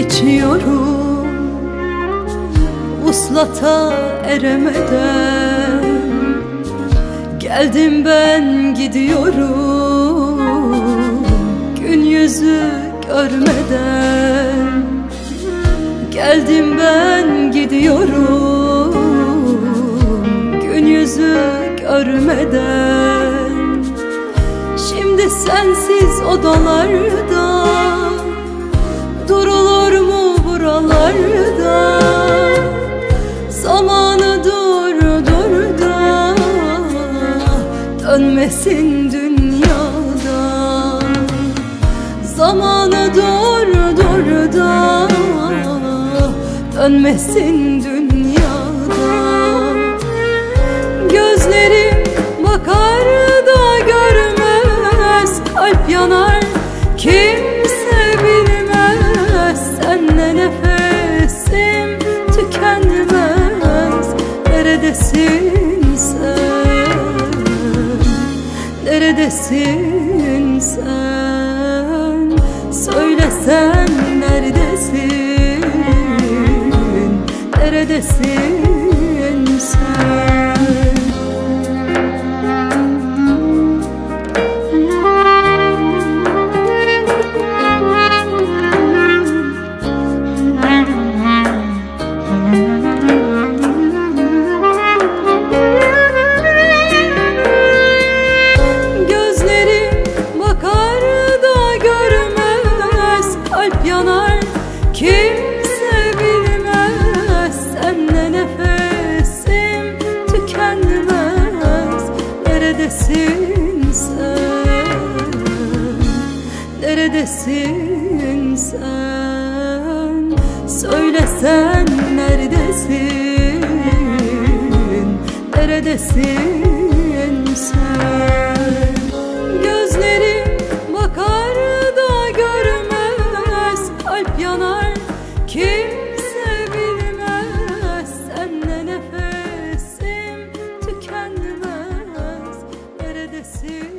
geçiyorum, vuslata eremeden. Geldim ben gidiyorum, gün yüzü görmeden. Geldim ben gidiyorum, gün yüzü görmeden. Şimdi sensiz odalarda durulur mu buralarda? Zamanı dur da dönmesin dünyada. Zamanı dur da dönmesin dünyada. Gözlerim bakar da görmez, kalp yanar kimse bilmez. Senle nefesim tükenmez. Neredesin sen? Neredesin sen? Söylesen neredesin? Neredesin sen? Kimse bilmez, senle nefesim tükenmez. Neredesin sen? Neredesin sen? Söylesen neredesin? Neredesin sen? Gözlerim bakar da görmez, kalp yanar kimse bilmez. Senle nefesim tükenmez. Neredesin?